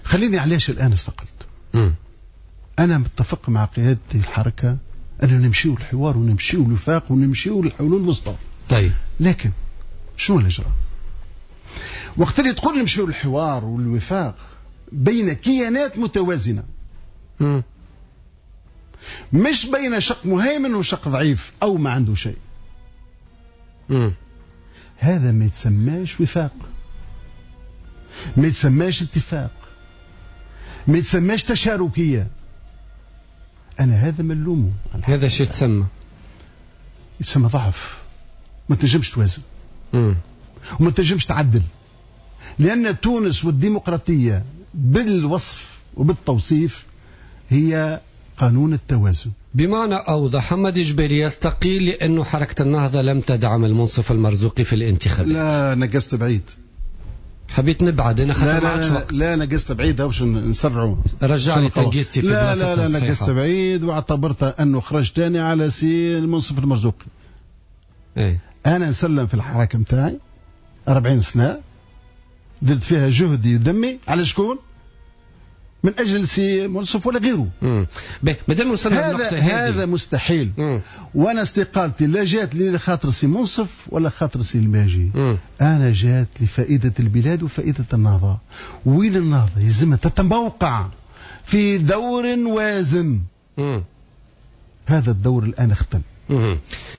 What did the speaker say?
خليني علاش الآن استقلت. أنا متفق مع قيادة الحركة أن نمشيو الحوار ونمشيو الوفاق ونمشيو للحلول الوسطى. طيب لكن شنو اللي جرى؟ وقت اللي تقول نمشيو للحوار والوفاق بين كيانات متوازنة، مش بين شق مهيمن وشق ضعيف أو ما عنده شيء، هذا ما يتسماش وفاق، ما يتسماش اتفاق، ما يتسماش تشاركية. أنا هذا ملومه. هذا شيء يتسمى ضعف. ما تنجمش توازن وما تنجمش تعدل، لأن تونس والديمقراطية بالوصف وبالتوصيف هي قانون التوازن. بمعنى أوضح، حمد جبيلي يستقيل لأنه حركة النهضة لم تدعم المنصف المرزوقي في الانتخابات. لا نقصت بعيد، حبيت نبعد أنا خاطر ما عادش وقت. لا نقصت بعيد باش نسرعوا. رجعني تنقيستي في لا نقصت بعيد واعتبرت أنه خرج تاني على سي المنصف المرزوقي. أنا نسلم في الحركة متاعي 40 سنة، درت فيها جهدي ودمي على شكون؟ من أجل سي منصف ولا غيره. مادام وصلنا النقطة هذا مستحيل. وأنا استقالتي لا جات لي لخاطر سي منصف ولا خاطر سي الماجي. أنا جات لفائدة البلاد وفائدة النهضة. وين النهضة يلزمها تتموقع في دور وازن. هذا الدور الآن اختل.